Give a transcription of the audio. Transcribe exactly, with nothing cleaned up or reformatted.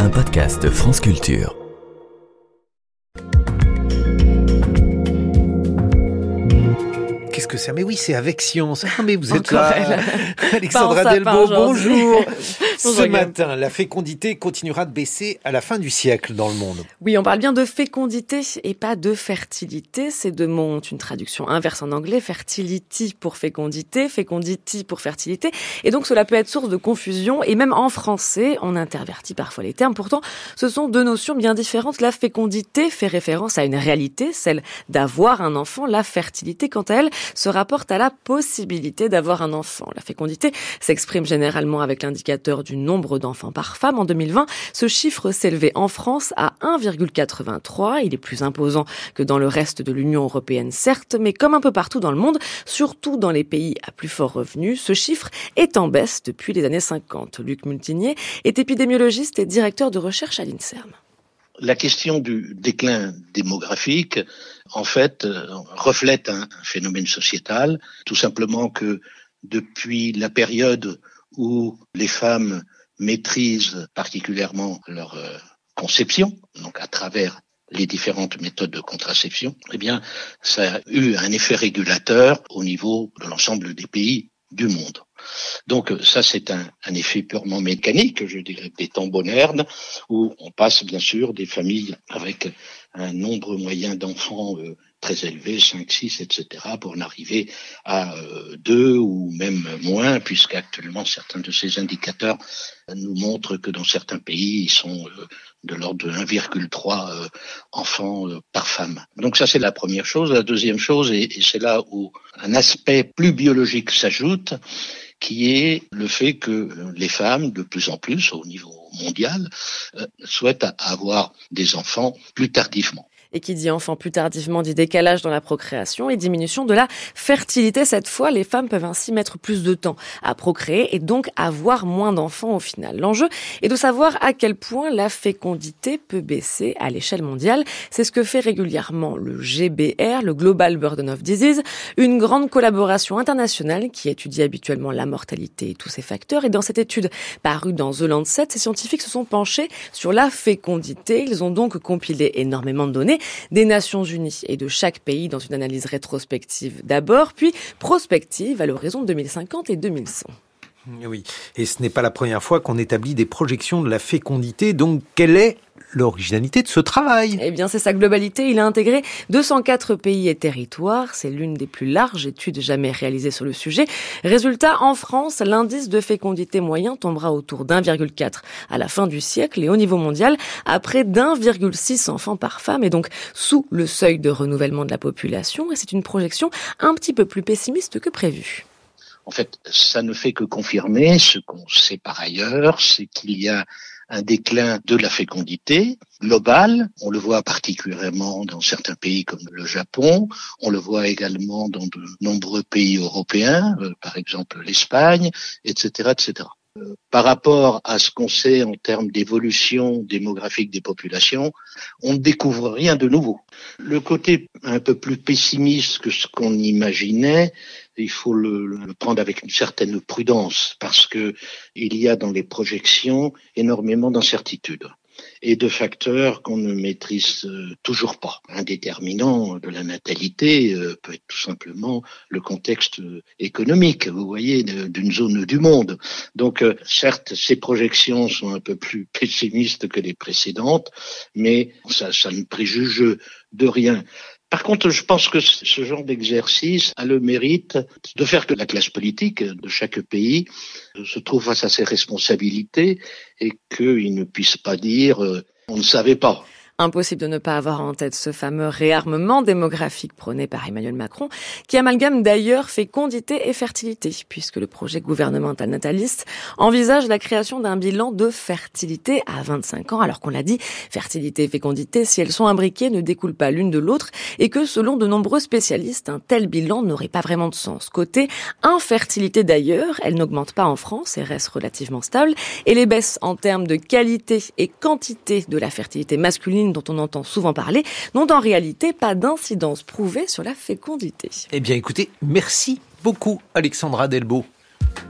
un podcast France Culture. Qu'est-ce que c'est ? Mais oui, c'est avec science. Ah, mais vous êtes Encore là. elle. Alexandra Pas en Delbo, sapin, bonjour. Bonjour, Ce Guillaume. matin, la fécondité continuera de baisser à la fin du siècle dans le monde. Oui, on parle bien de fécondité et pas de fertilité. Ces deux mots ont une traduction inverse en anglais. Fertility pour fécondité, fecundity pour fertilité. Et donc, cela peut être source de confusion. Et même en français, on intervertit parfois les termes. Pourtant, ce sont deux notions bien différentes. La fécondité fait référence à une réalité, celle d'avoir un enfant. La fertilité, quant à elle, se rapporte à la possibilité d'avoir un enfant. La fécondité s'exprime généralement avec l'indicateur du nombre d'enfants par femme. En deux mille vingt, ce chiffre s'élevait en France à un virgule quatre-vingt-trois. Il est plus imposant que dans le reste de l'Union européenne, certes, mais comme un peu partout dans le monde, surtout dans les pays à plus fort revenu, ce chiffre est en baisse depuis les années cinquante. Luc Multinier est épidémiologiste et directeur de recherche à l'INSERM. La question du déclin démographique, en fait, reflète un phénomène sociétal, tout simplement que depuis la période où les femmes maîtrisent particulièrement leur conception, donc à travers les différentes méthodes de contraception, eh bien, ça a eu un effet régulateur au niveau de l'ensemble des pays du monde. Donc ça, c'est un, un effet purement mécanique, je dirais, des temps modernes, où on passe bien sûr des familles avec un nombre moyen d'enfants euh, très élevé, cinq, six, et cetera, pour en arriver à euh, deux ou même moins, puisqu'actuellement certains de ces indicateurs nous montrent que dans certains pays, ils sont euh, de l'ordre de un virgule trois euh, enfants euh, par femme. Donc ça, c'est la première chose. La deuxième chose, et, et c'est là où un aspect plus biologique s'ajoute, qui est le fait que les femmes, de plus en plus au niveau mondial, euh, souhaitent avoir des enfants plus tardivement. Et qui dit enfant plus tardivement dit décalage dans la procréation et diminution de la fertilité. Cette fois, les femmes peuvent ainsi mettre plus de temps à procréer et donc avoir moins d'enfants au final. L'enjeu est de savoir à quel point la fécondité peut baisser à l'échelle mondiale. C'est ce que fait régulièrement le G B R, le Global Burden of Disease, une grande collaboration internationale qui étudie habituellement la mortalité et tous ces facteurs. Et dans cette étude parue dans The Lancet, ces scientifiques se sont penchés sur la fécondité. Ils ont donc compilé énormément de données des Nations Unies et de chaque pays dans une analyse rétrospective d'abord, puis prospective à l'horizon deux mille cinquante et deux mille cent. Oui, et ce n'est pas la première fois qu'on établit des projections de la fécondité. Donc, quelle est l'originalité de ce travail ? Eh bien, c'est sa globalité. Il a intégré deux cent quatre pays et territoires. C'est l'une des plus larges études jamais réalisées sur le sujet. Résultat, en France, l'indice de fécondité moyen tombera autour d'un virgule quatre à la fin du siècle et au niveau mondial, à près d'un virgule six enfants par femme et donc sous le seuil de renouvellement de la population. Et c'est une projection un petit peu plus pessimiste que prévu. En fait, ça ne fait que confirmer ce qu'on sait par ailleurs, c'est qu'il y a un déclin de la fécondité globale. On le voit particulièrement dans certains pays comme le Japon. On le voit également dans de nombreux pays européens, euh, par exemple l'Espagne, et cetera, et cetera. Euh, par rapport à ce qu'on sait en termes d'évolution démographique des populations, on ne découvre rien de nouveau. Le côté un peu plus pessimiste que ce qu'on imaginait, il faut le, le prendre avec une certaine prudence parce que il y a dans les projections énormément d'incertitudes et de facteurs qu'on ne maîtrise euh, toujours pas. Un déterminant de la natalité euh, peut être tout simplement le contexte euh, économique, vous voyez, de, d'une zone du monde. Donc, euh, certes, ces projections sont un peu plus pessimistes que les précédentes, mais ça, ça ne préjuge de rien. Par contre, je pense que ce genre d'exercice a le mérite de faire que la classe politique de chaque pays se trouve face à ses responsabilités et qu'il ne puisse pas dire euh, « on ne savait pas ». Impossible de ne pas avoir en tête ce fameux réarmement démographique prôné par Emmanuel Macron, qui amalgame d'ailleurs fécondité et fertilité, puisque le projet gouvernemental nataliste envisage la création d'un bilan de fertilité à vingt-cinq ans, alors qu'on l'a dit, fertilité et fécondité, si elles sont imbriquées, ne découlent pas l'une de l'autre, et que selon de nombreux spécialistes, un tel bilan n'aurait pas vraiment de sens. Côté infertilité d'ailleurs, elle n'augmente pas en France et reste relativement stable, et les baisses en termes de qualité et quantité de la fertilité masculine dont on entend souvent parler, n'ont en réalité pas d'incidence prouvée sur la fécondité. Eh bien écoutez, merci beaucoup Alexandra Delbo.